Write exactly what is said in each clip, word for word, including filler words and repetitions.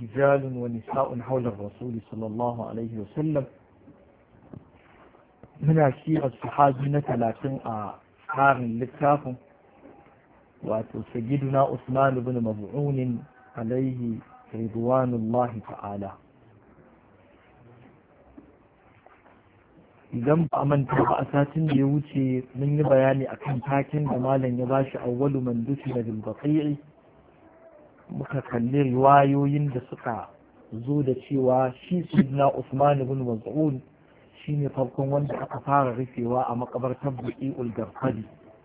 رجال ونساء حول الرسول صلى الله عليه وسلم من أشياء الصحابي نتلاقين أخار للتافم وسيدنا عثمان بن مظعون عليه رضوان الله تعالى. idan ba a manta ba a satin da ya wuce mun yi bayani akan takin da malam ya bashi awwalu man dufina bil baqi'i, muka kalli riwayoyin da suka zo da cewa shi sayyidina Usman ibn Maz'un shine farkon wanda aka fara rufewa a makabartar Baqi'ul Garqadi,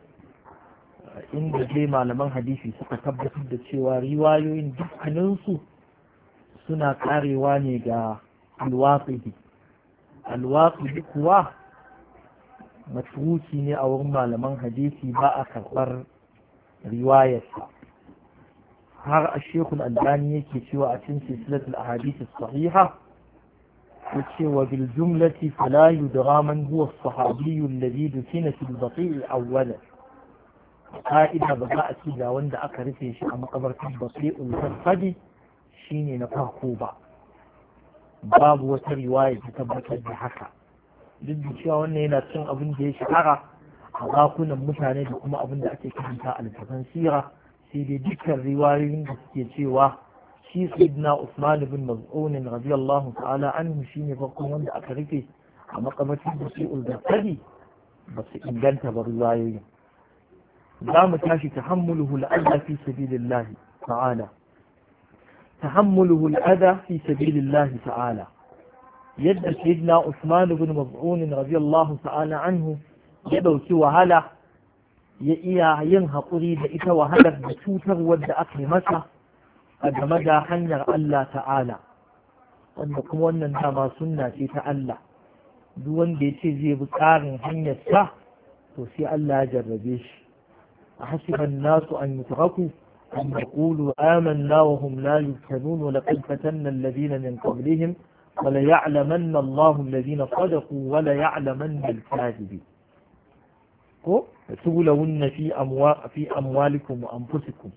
inda dai malaman hadisi suka tabbatar da cewa riwayoyin dukkaninsu suna karewa ne ga al-Waqidi. Al-Waqidi kuwa matruki ne a wurin malaman hadisi, ba a karɓar riwayarsa. har a shekul albani yake cewa a cikin silsilatul ahadith as-sahiha yace wa bil jumlati fala yudra man huwa as-sahabi alladhi dufina fil baqi' awwala. ka'ida ba za a ci ga wanda aka rufe shi a makabartar baqi'ul garqadi shine na farko ba, babu wata riwaya ta tabbatar da haka, duk da cewa wannan yana cin abin da ya shahara a bakunan mutane da kuma abin da ake karanta a littafin sira. sai dai dukkan riwayoyin da suke cewa shi sayyidina Usman ibn Maz'un radiyallahu ta'ala anhu shine farkon wanda aka rufe a makabartar Baqi'ul Garqadi ba su inganta ba riwayoyin. za mu tashi tahammuluhu al-adha fi sabilillah ta'ala tahammuluhu al-adha fi sabilillah ta'ala yadda sayyidina Usman ibn Maz'un radiyallahu ta'ala anhu ya dauki wahala ya iya yin haƙuri da ita wahalar da cutar wadda aka yi masa a game da hanyar Allah ta'ala, wanda kuma wannan dama sunna ce ta Allah. duk wanda ya ce zai bi tsarin hanyar sa to sai Allah ya jarrabe shi. a hasiban nasu an yutraku an yaqulu amanna wa hum la yuftanun wa laqad fatanna alladhina min qablihim wa la ya'lamanna Allahu alladhina sadaqu wa la ya'lamanna al-kadhibin. ko تولون في أموال في أموالكم وأنفسكم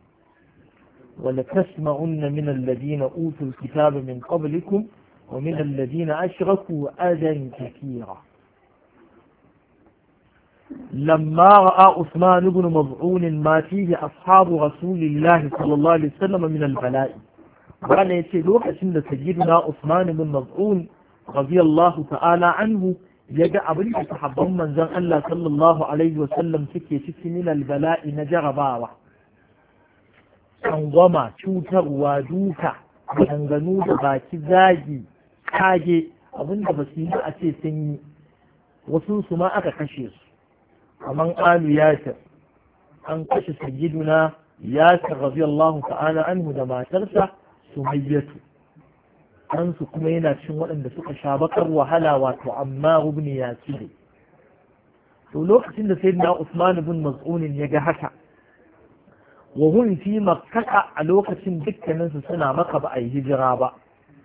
ولتسمعن من الذين أوتوا الكتاب من قبلكم ومن الذين أشركوا أذى كثيرا. لما رأى عثمان بن مظعون ما فيه أصحاب رسول الله صلى الله عليه وسلم من البلاء، قال يتلوح سنة سيدنا عثمان بن مظعون رضي الله تعالى عنه ya ga abin da sahabban manzon Allah sallallahu alaihi wa sallam suke ciki min albala'i na jarabawa, tsangwama, cutarwa, duka, maganganu da baki, zagi, kage, abin da ba su yi a ce sun yi, wasu su ma aka kashe su. Kaman alu yasir, an kashe sayyiduna yasir radiyallahu ta'ala anhu da matarsa Sumayyatu. kansu kuma yana cikin waɗanda suka sha bakar wahala, wato amma ibn yasir. to lokacin da sayyidina Usman ibn Maz'un ya ga haka, wa hum fi makkah, a lokacin dukkanin su suna maka ba a yi hijira ba,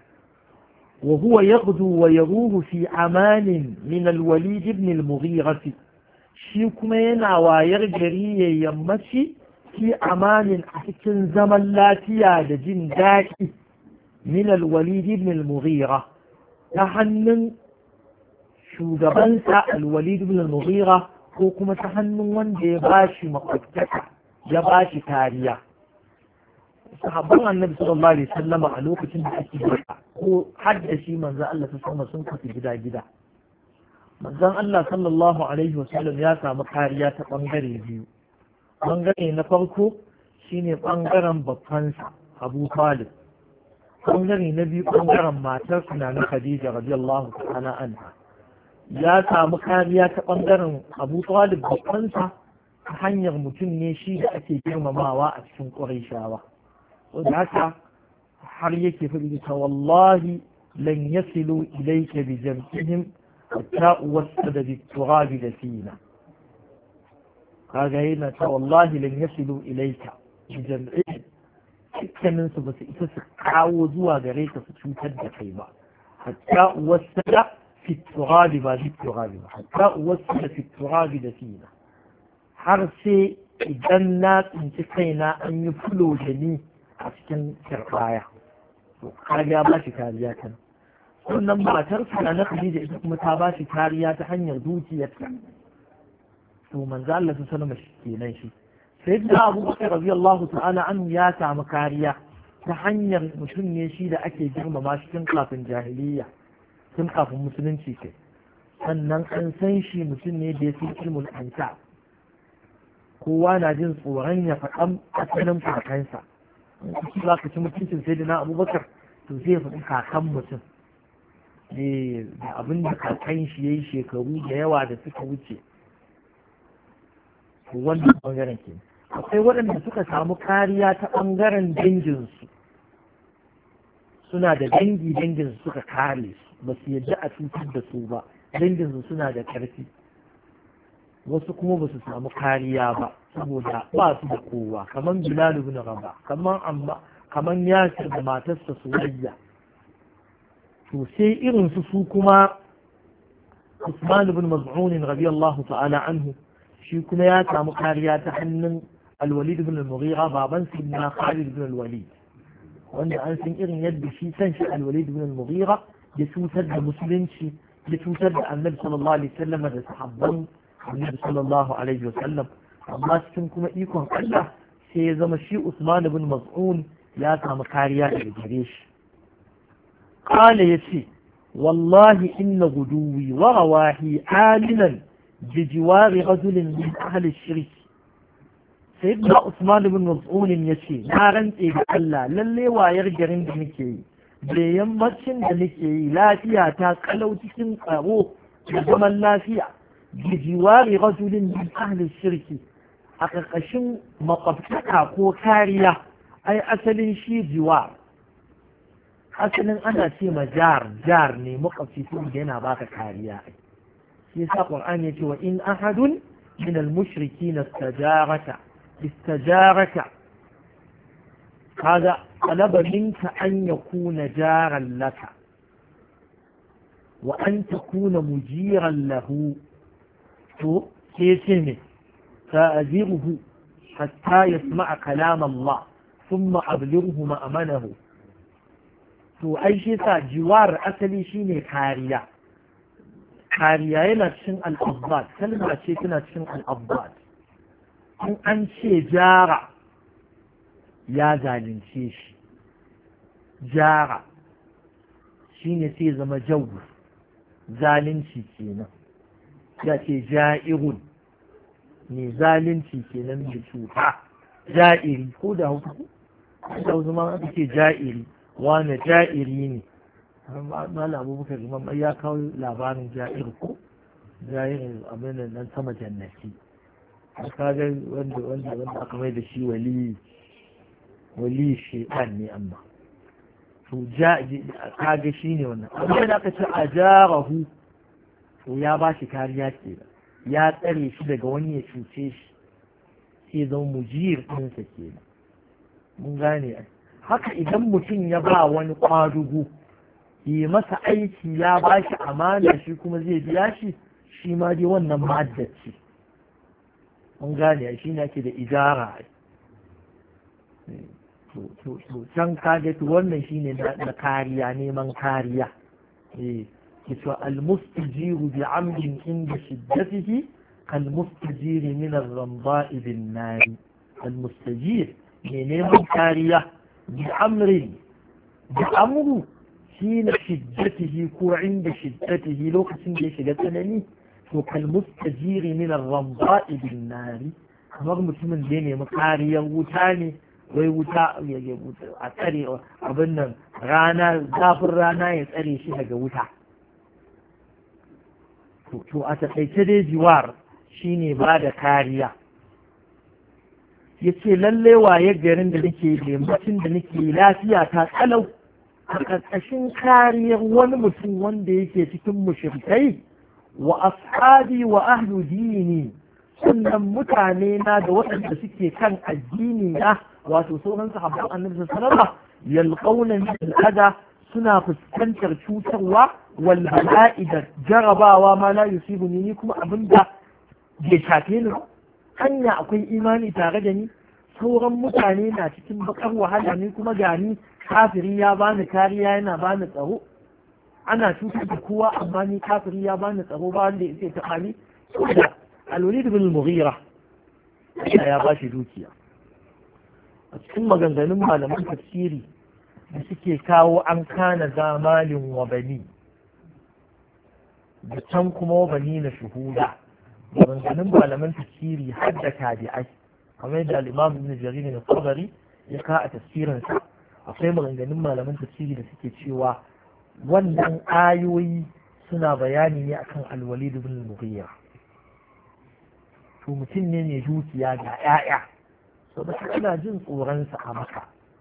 wa huwa yaghdu wa yaruhu fi aman min al-Walid ibn al-Mughira, shi kuma yana wayar gari ya yammaci fi amanin a cikin zaman lafiya da jin daɗi من الوليد بن المغيرة تحنن شو جبنسا الوليد بن المغيرة هو كما تحنن وان يباشي مقبتك يباشي تاريا. صحابة النبي صلى الله عليه وسلم علوك تنبع التجربة هو حد شيء من ذا الله تسمى سنك في جدا جدا من ذا الله صلى الله عليه وسلم ياسا مقاريا تقنغري بيو قنغري نفركو شيني قنغرا بطنسا أبو طالب. ɓangare na biyu ɓangaren matar suna na Khadija radiyallahu ta'ala anha, ya samu kariya ta ɓangaren Abu Talib babbansa ta hanyar mutum ne shi da ake girmamawa a cikin Qurayshawa. wanda haka har yake faɗi ta wallahi lan yasilu ilayka bi jam'ihim hatta uwassada bi turabi da fina. kaga yana ta wallahi lan yasilu ilayka bi jam'ihim, dukkanin su ba su isa su kawo zuwa gare ka su cutar da kai ba, hatta wasada fi turabi ba fi turabi ba, hatta wasada fi turabi da fina, har sai idan na tsinci kaina an yi fulo da ni a cikin karbaya. to kaga ya ba shi kariya kan sannan matar sa na Khadija ita kuma ta ba shi kariya ta hanyar dukiyarta to manzo Allah sallallahu alaihi wasallam kenan shi sayyidina Abu Bakar radiyallahu ta'ala anhu ya samu kariya ta hanyar mutum ne shi da ake girmama shi tun kafin jahiliya tun kafin musulunci kai sannan an san shi mutum ne da ya fi ilmul anta kowa na jin tsoron ya faɗan asalin kakansa in kuci za ka ci mutuncin sayyidina Abu Bakar to zai faɗi kakan mutum da abin da kakan shi ya yi shekaru da yawa da suka wuce wannan ɓangaren ke akwai waɗanda suka samu kariya ta ɓangaren danginsu suna da dangi danginsu suka kare su ba su yadda a cutar da su ba danginsu suna da ƙarfi wasu kuma ba su samu kariya ba saboda ba su da kowa kamar Bilal ibn Rabah kamar amma kamar Yasir da matarsa Sumayya to sai irin su su kuma Usman ibn Maz'un radiyallahu ta'ala anhu shi kuma ya samu kariya ta hannun Al-Walid ibn al-Mughira baban Sayyidina Khalid ibn al-Walid wanda an san irin yadda shi san shi Al-Walid ibn al-Mughira ya cutar da musulunci ya cutar da Annabi sallallahu alaihi wasallam da sahabban Annabi sallallahu alaihi wasallam amma cikin kuma ikon Allah sai ya zama shi Usman ibn Maz'un ya samu kariya daga gare shi qala yace wallahi inna guduwi wa rawahi aminan بجوار رجل من أهل الشرك سيدنا عثمان بن مسعود يشي نارن إيه الله للي واير جرين دنكي بيمتشن دنكي لا فيها تاكلو تكن قارو بزمن لا فيها بجوار رجل من أهل الشرك أقاقشن مطبتك كو كارية أي أسل شي جوار أسل أنا سيما جار جارني مقفسون جينا باك كارية يسا القرآن يقول وإن أحد من المشركين استجارك استجارك هذا طلب منك أن يكون جارا لك وأن تكون مجيرا له كيسمه فأزره حتى يسمع كلام الله ثم أبلغه مأمنه تو أي شيء جوار أسلي شيني كاريا kariya yana cikin al'abbad kalma ce tana cikin al'abbad in an ce jara ya zalunce shi jara shi ne sai zama jawu zalunci kenan ya ce ja'irun ne zalunci kenan mai cuta ja'iri ko da hukuku da zama aka ce ja'iri wane ja'iri ne mala abubakar imam ya kawo labarin ja'ir ko ja'irin abin nan sama jannati kaga wanda wanda wanda aka mai da shi wali wali shaytan ne amma to ja'i kaga shine wannan amma da aka ce ajarahu to ya ba shi kariya ke ya tsare shi daga wani ya cuce shi sai zama mujir ɗinsa ke mun gane haka idan mutum ya ba wani kwadugu yi masa aiki ya ba shi amana shi kuma zai biya shi shi ma dai wannan maddaci mun gane shi ne ake da ijara to can kaga to wannan shine na kariya neman kariya eh kito almustajiru bi amrin inda shiddatihi kalmustajiri min ar-ramda'i bin nar almustajir ne neman kariya bi amrin bi amru حين شدته كو عند شدته لو كسن دي شدتنني تو كالمستجير من الرمضاء بالنار kamar mutumin da ne makariyar wuta ne wai wuta a tsare abin nan rana zafin rana ya tsare shi daga wuta to a taƙaice dai jiwar shine ba da kariya ya ce lalle waye garin da nake da mutum da nake lafiya ta kalau a ƙarƙashin kariyar wani mutum wanda yake cikin mushrikai wa ashabi wa ahlu dini sannan mutane na da waɗanda suke kan addini na wato sauran sahabban annabi sallallahu alaihi wasallam yalqawna min al-adha suna fuskantar cutarwa wal bala'i da jarabawa ma la yusibuni ni kuma abinda bai shafe ni hanya akwai imani tare da ni sauran mutane na cikin bakar wahala ne kuma gani kafiri ya bani kariya yana bani tsaro ana cutar da kowa amma ni kafiri ya bani tsaro ba wanda ya ta kani da al-Walid bin al-Mughira ya ba shi dukiya a cikin maganganun malaman tafsiri da suke kawo an kana zamalin wa bani da can kuma wa bani na shuhuda maganganun malaman tafsiri har da tabi'ai kamar da al-Imam Ibn Jarir al-Tabari ya ka a tafsirinsa akwai maganganun malaman tafsiri da suke cewa wannan ayoyi suna bayani ne akan al-Walid ibn al-Mughira to mutum ne mai dukiya ga 'ya'ya saboda ana jin tsoronsa a maka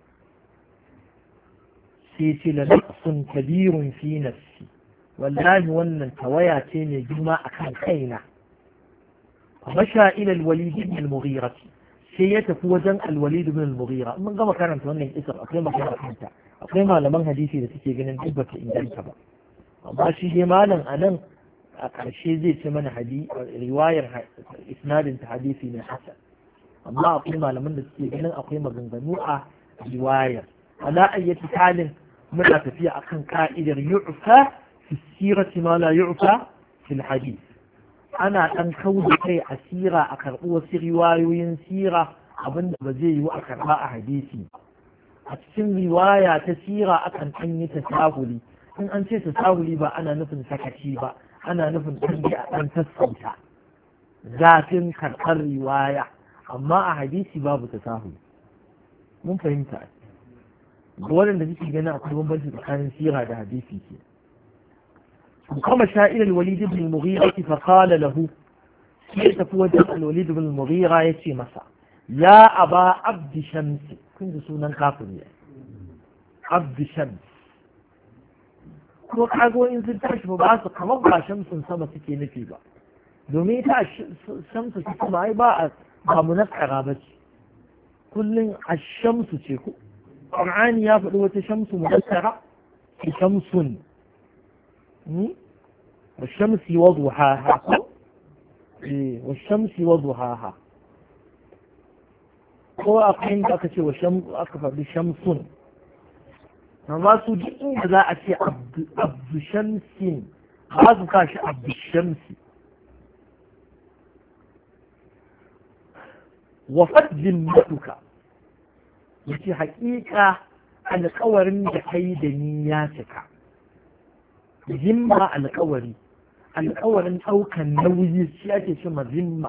sai ce la naqsun kabirun fi nafsi wallahi wannan tawaya ce mai girma akan kaina masha ila al-Walid ibn al-Mughira sai ya tafi wajen al-Walid ibn al-Mughira mun gama karanta wannan isar akwai magana kanta akwai malaman hadisi da suke ganin duk bata inganta ba amma shi dai malam anan a ƙarshe zai ce mana riwayar isnadin ta hadisi ne hasan amma akwai malaman da suke ganin akwai maganganu a riwayar ala ayyati halin muna tafiya akan ka'idar yu'fa fi sirati ma la yu'fa fi hadith ana ɗan kauda kai a sira a karɓi wasu riwayoyin sira abinda ba zai yiwu a karɓa a hadisi a cikin riwaya ta sira akan ɗan yi tasahuli in an ce tasahuli ba ana nufin sakaci ba ana nufin ɗan a ɗan sassauta zafin karɓar riwaya amma a hadisi babu tasahuli mun fahimta waɗanda suke ganin akwai bambanci tsakanin sira da hadisi ke وقام شائل الوليد بن المغيرة فقال له كيف وجه الوليد بن المغيرة يتي مسا يا أبا عبد شمس كنت سونا كافر عبد شمس ko kago in sun tashi ba su kamar ba shamsun sama suke nufi ba domin ita shamsu ta kuma ai ba ba munakkara ba ce kullum ash-shamsu ce ko Qur'ani ya faɗi wata shamsu munakkara shamsun والشمس وضحاها والشمس وضحاها ko akwai inda aka ce wa aka faɗi shamsun amma su duk inda za a ce abdu shamsin ba su kashi abdu shamsi wa fadlin matuka yace haƙiƙa alƙawarin da kai da ni ya cika zimma alƙawari alƙawarin ɗaukan nauyi shi ake ce ma zimma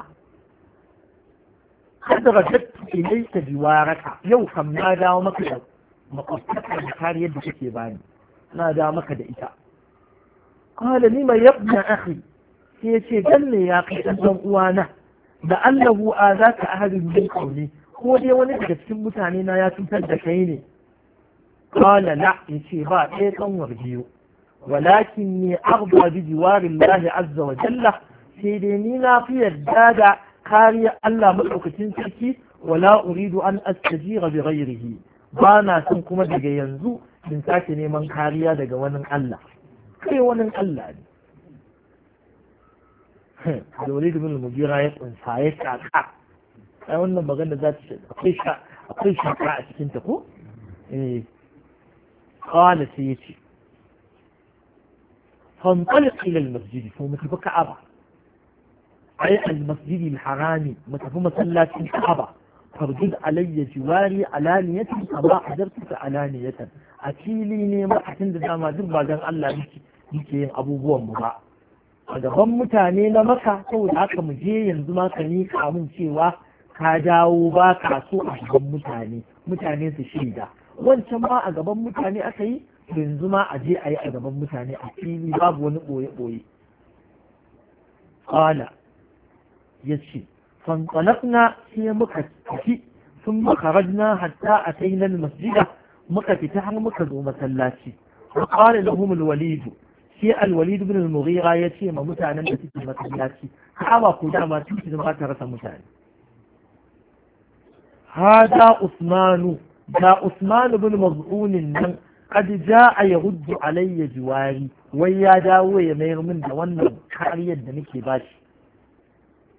kada rajattu ilayka biwaraka yau kam na dawo maka da makwabtaka da kariyar da kake bani na dawo maka da ita qala lima yabna akhi sai ya ce dan ne ya kai dan uwana da allahu azaka ahadun min qawli ko dai wani daga cikin mutane na ya cutar da kai ne qala la yace ba ɗaya kanwar biyu ولكني أرضى بجوار الله عز وجل سيدني نافية دادا كاري ألا ملعكتين سكي ولا أريد أن أستجير بغيره بانا سنكم دقا ينزو من ساكني من كاريا دقا ونن ألا كي ونن ألا الوليد بن المغيرة يقول سايك عكا أي ونن بغن ذات أقيشا أقيشا كاعة سكنتكو قال سيتي فانطلق إلى المسجد فمتفى كعبة أي المسجد الحرامي متفى مسلات كعبة فردد علي جواري علانية كما حضرتك علانية أكيليني ما حسند داما دربا دان الله بيكي بيكي أبو بوان مبا a gaban mutane na maka saboda haka mu je yanzu ma ka ni kamun cewa ka dawo ba ka so a gaban mutane mutane su shaida wancan ma a gaban mutane aka yi yanzu ma a je a yi a gaban mutane a fili babu wani ɓoye-ɓoye ƙala ya ce fanƙalafna sai muka tafi sun makarajna hatta a tainan masjida muka fita har muka zo masallaci wa ƙala lahum alwalidu sai alwalidu bin al-mughira ya ce ma mutanen da suke masallaci ka'aba ko dama tun ba ta rasa mutane hada usmanu da usman bin maz'un nan قد جاء يرد علي جواري ويا داو يا مير من da wannan kariyar da nake bashi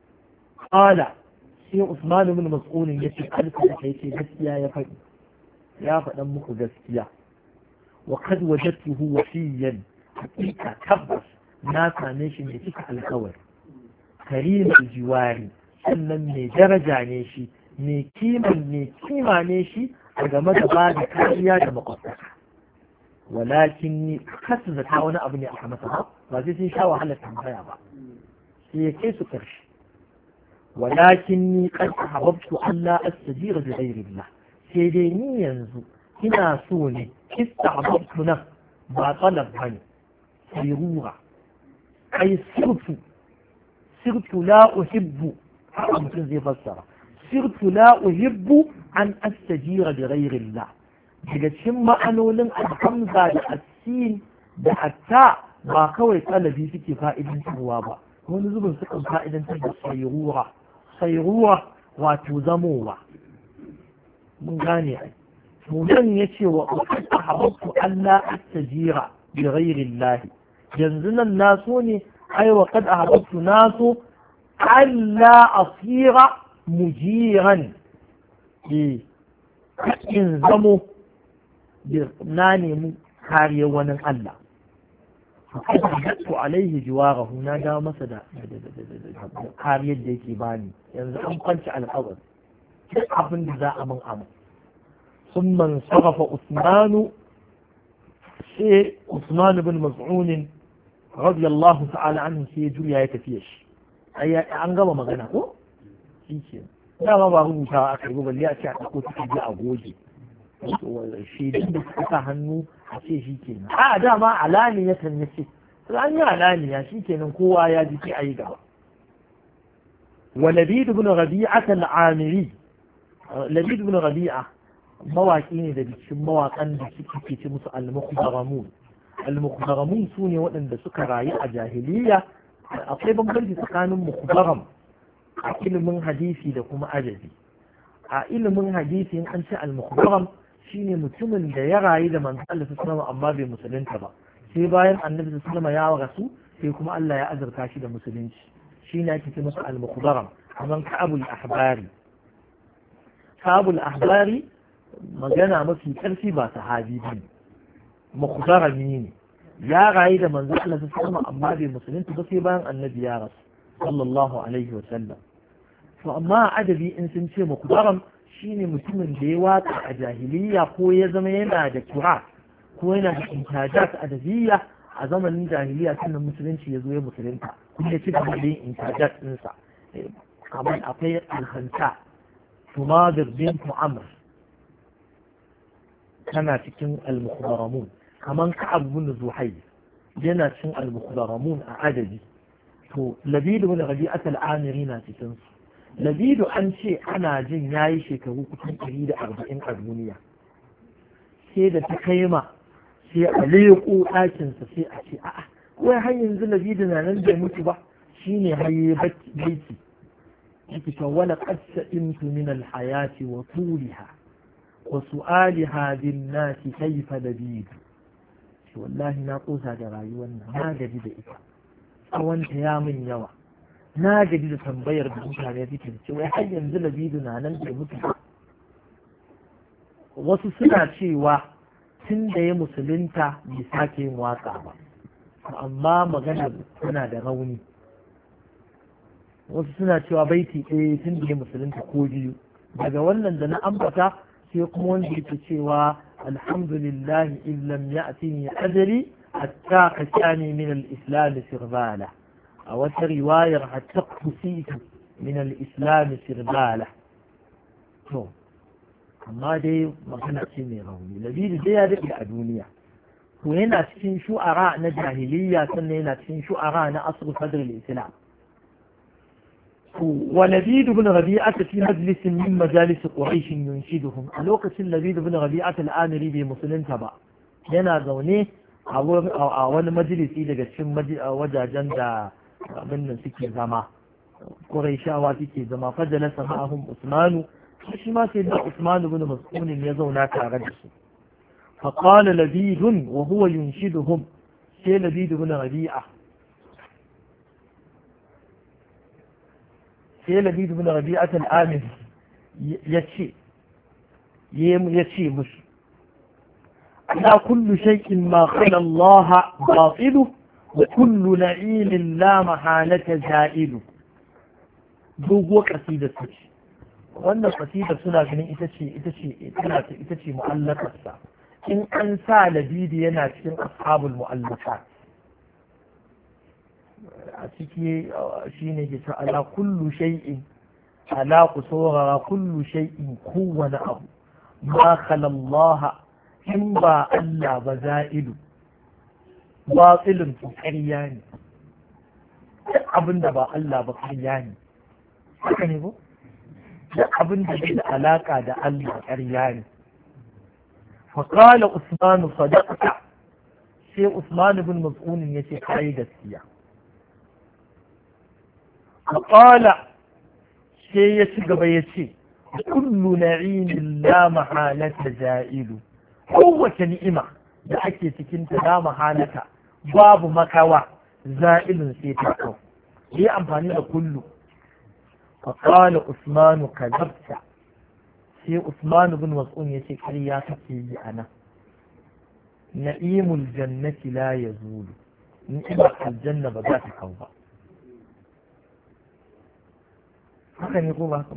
qala sai Usman ibn Mas'ud yace alfa da kai ce gaskiya ya faɗi ya faɗan muku gaskiya wa kad wajadtuhu wasiyan hakika tabbas na same shi mai cika alkawari karimul jiwari sannan mai daraja ne shi mai kiman mai kima ne shi a game da ba da kariya da makwabtaka walakin ni kasu zata wani abu ne aka masa ba ba sai sun sha wahalar tambaya ba sai ya kai su karshe walakin ni qad ahbabtu an la astajira bi ghayrillah sai dai ni yanzu ina so ne istahbabtu nan ba talab bane sayrura ai sirtu sirtu la uhibbu mutum zai fassara sirtu la uhibbu an astajira bi ghayrillah daga cikin ma'anonin alhamza da asin da hatta ba kawai talabi suke fa'idantarwa ba wani zubin sukan fa'idantar da sayrura sayrura wato zamowa mun gane ai mutum ya ce wa ahbabtu an la astajira bi ghayrillah yanzu nan naso ne ai wa qad ahbabtu naso an la asira mujiran eh in zamo na nemi kariyar wani Allah fakadatu alaihi jiwarahu na dawo masa da kariyar da yake bani yanzu an kwanci alƙawari duk abin da za a min amu sun man sarrafa usmanu sai usmanu bin mas'unin radiyallahu ta'ala anhu sai ya juya ya tafiya shi an gama magana ko shi ke dama ba rubutawa aka yi balle a ce a ɗauko takarda a goge shaidun da suka sa hannu a ce shi kenan a dama alaniya kan ya ce an yi alaniya shi kenan kowa ya ji sai a yi gaba wa labid ibn rabi'a al-amiri labid ibn rabi'a mawaki ne da cikin mawakan da suke ce musu al-mukhbaramun al-mukhbaramun su ne waɗanda suka rayu a jahiliya akwai bambanci tsakanin mukhbaram a ilimin hadisi da kuma adabi a ilimin hadisi in an ce al-mukhbaram shine mutumin da ya rayu da manzo Allah sallallahu alaihi amma bai musulunta ba sai bayan annabi sallallahu alaihi ya rasu sai kuma Allah ya azurta shi da musulunci shine ake ce masa al-mukhbaram kaman ka'abul ahbari ka'abul ahbari magana mafi karfi ba sahabi bane mukhbarami ne ya rayu da manzo Allah sallallahu alaihi amma bai musulunta ba sai bayan annabi ya rasu sallallahu alaihi wa sallam to amma adabi in sun ce mukhbaram shine mutumin da ya watsa a jahiliya ko ya zama yana da kira ko yana da intajat adabiyya a zamanin jahiliya sannan musulunci ya zo ya musulunta kuma ya ci gaba da yin intajat ɗinsa kamar akwai alhanta tumadir bin amr tana cikin al-mukhbaramun kamar ka'ab bin zuhayr yana cikin al-mukhbaramun a adabi to labid bin rabi'at al-amiri na cikin su labidu an ce ana jin ya yi shekaru kusan ɗari da arba'in a duniya sai da ta kai ma sai a leƙo ɗakinsa sai a ce a'a wai har yanzu labidu na nan bai mutu ba shine haye baiti yake ta wala qad sa'imtu min al-hayati wa tuliha wa su'aliha bin nasi kayfa labidu wallahi na kosa da rayuwar nan na gaji da ita tsawonta ya min yawa na gaji da tambayar da mutane suke da cewa har yanzu labidu na nan da mutu wasu suna cewa tun da ya musulunta bai sake yin waka ba amma magana tana da rauni wasu suna cewa baiti ɗaya tun da ya musulunta ko biyu daga wannan da na ambata sai kuma wanda yake cewa alhamdulillah illam ya'tini ajali hatta kashani min al-islam sirbala a wata riwayar hatta kusitu min al-islam sirbala to amma dai magana ce mai rauni labidu dai ya daɗe a duniya to yana cikin shu'ara na jahiliya sannan yana cikin shu'ara na asr sadr al-islam ولبيد بن ربيعة في مجلس من مجالس قريش ينشدهم لوقة لبيد بن ربيعة الآمري بمسلم تبع yana zaune a wani majalisi daga cikin wajajen da abin suke zama Qurayshawa suke zama fajalasa ma'ahum Usmanu shi ma sai da Usman ibn Mas'ud ya zauna tare da su fa qala Labid wa huwa yunshiduhum sai Labid ibn Rabi'a sai Labid ibn Rabi'a al-Amir yace yace musu لا كل شيء ما خلا الله باطل وكل نعيم لا محالة زائل دوغو قصيدة تشي wannan kasida suna ganin ita ce ita ce ita ce mu'allakarsa in an sa labidi yana cikin ashabul mu'allafat a ciki shine ke ta ala kullu shay'in ala kusura kullu shay'in kowane abu ma khala Allah in ba Allah ba za'ilu batilun ƙarya ne abinda ba Allah ba ƙarya ne haka ne ko da abin da bai da alaka da Allah ƙarya ne. Faƙala Usmanu sadaqta sai Usman bin Mas'un ya ce kai gaskiya. Faƙala sai ya ci gaba ya ce kullu na'imin la mahalata za'ilu kowace ni'ima da ake cikin ta la mahalata babu makawa za'ilun sai ta kau. Yi amfani da kullu فقال عثمان كذبت في عثمان بن مسعود يتي كريا كفي أنا نعيم الجنة لا يزول نعمة الجنة بذات حوضا هكذا يقول هكذا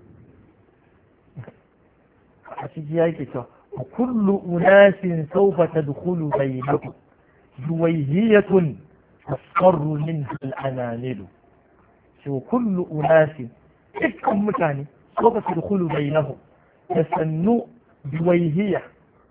حسيتي هاي كتاب وكل أناس سوف تدخل بينهم جويهية تصفر منها الأنانل شو كل أناس إكم مكاني سوف تدخل بينهم تسنو دويهية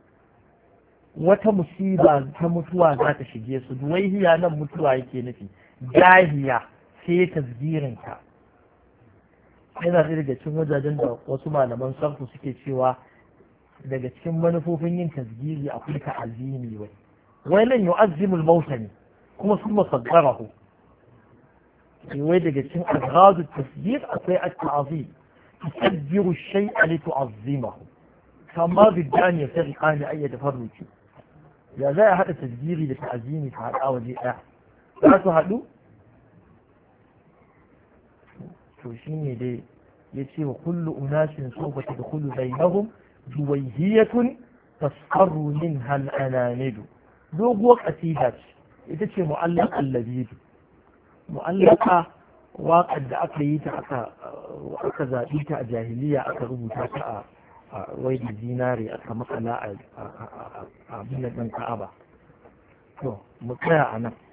وتمصيبة تمتوى ذات شجية دويهية أنا متوى يكي نفي جاهية في تسجيرنك ina zai daga cikin wajajen da wasu malaman sarfu suke cewa daga cikin manufofin yin tasgiri akwai ta'azimi wai wai nan yu'azzimul mauta ne kuma sun masaggarahu wai daga cikin agradu tasgir akwai at-ta'zim tusajjiru shay'a li tu'azzimahu kama bidani yasriqani ay tafarruki ya za a hada tasgiri da ta'azimi ta hada waje daya za su hadu to shine dai yace wa kullu unasin sawfa tadkhulu bainahum juwayhiyatun tasqarru minha al-ananidu doguwar qasida ita ce mu'allaq al-labid mu'allaqa waƙar da aka yi ta aka aka zaɓi ta a jahiliya aka rubuta ta a wai da zinare aka makala a abin da ɗan ka'aba to mu tsaya a nan